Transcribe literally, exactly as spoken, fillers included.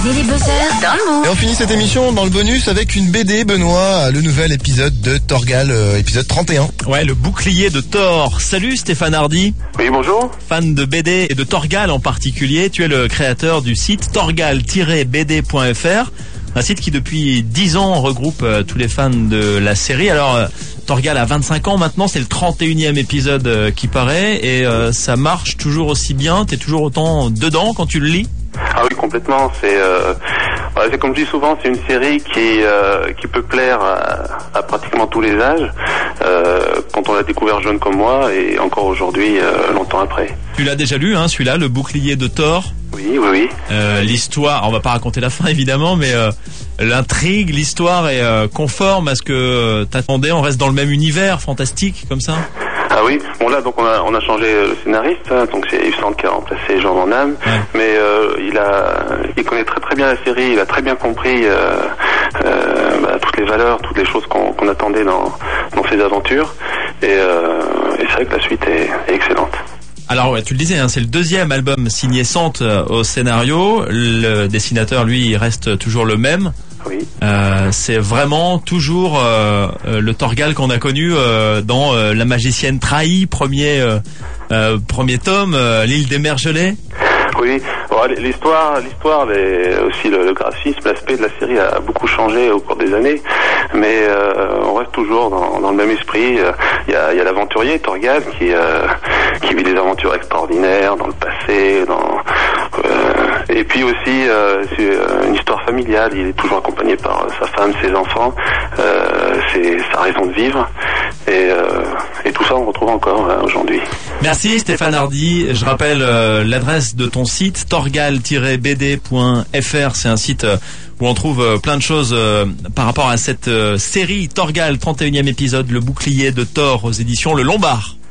Les buzzers dans le Move. Et on finit cette émission dans le bonus avec une B D, Benoît, le nouvel épisode de Torgal, euh, épisode trente et un. Ouais, le bouclier de Thor. Salut Stéphane Hardy. Oui, bonjour. Fan de B D et de Torgal en particulier, tu es le créateur du site torgal tiret b d point f r, un site qui depuis dix ans regroupe euh, tous les fans de la série. Alors euh, Torgal a vingt-cinq ans maintenant, c'est le trente et unième épisode euh, qui paraît et euh, ça marche toujours aussi bien, t'es toujours autant dedans quand tu le lis? Ah oui, complètement. C'est, euh, ouais, c'est comme je dis souvent, c'est une série qui euh, qui peut plaire à, à pratiquement tous les âges. Euh, quand on l'a découvert jeune comme moi et encore aujourd'hui, euh, longtemps après. Tu l'as déjà lu, hein, celui-là, le bouclier de Thor. Oui, oui, oui. Euh, l'histoire, on va pas raconter la fin évidemment, mais euh, l'intrigue, l'histoire est euh, conforme à ce que euh, t'attendais. On reste dans le même univers fantastique comme ça. Ah oui, bon là donc on a on a changé le scénariste, hein, donc c'est Yves Sand qui a remplacé Jean Van Damme, ouais. mais euh, il a il connaît très très bien la série, il a très bien compris euh, euh, bah, toutes les valeurs, toutes les choses qu'on qu'on attendait dans dans ses aventures et, euh, et c'est vrai que la suite est, est excellente. Alors ouais, tu le disais, hein, c'est le deuxième album signé Sand au scénario. Le dessinateur, lui, il reste toujours le même. Oui. Euh, c'est vraiment toujours euh, euh, le Torgal qu'on a connu euh, dans euh, La Magicienne Trahie, premier euh, euh, premier tome, euh, L'île des Mers Gelées. Oui, bon, l'histoire, l'histoire, les, aussi le, le graphisme, l'aspect de la série a beaucoup changé au cours des années, mais euh, on reste toujours dans, dans le même esprit. Il y a, il y a l'aventurier Torgal qui euh, qui vit des aventures extraordinaires dans le passé, dans euh, et puis aussi euh, c'est une histoire familiale. Il est toujours accompagné par sa femme, ses enfants. Euh, c'est sa raison de vivre et, euh, et tout ça on retrouve encore hein, aujourd'hui. Merci Stéphane Hardy. Je rappelle euh, l'adresse de ton site torgal tiret b d point f r. C'est un site euh, où on trouve euh, plein de choses euh, par rapport à cette euh, série Torgal, trente et unième épisode, le bouclier de Thor aux éditions Le Lombard.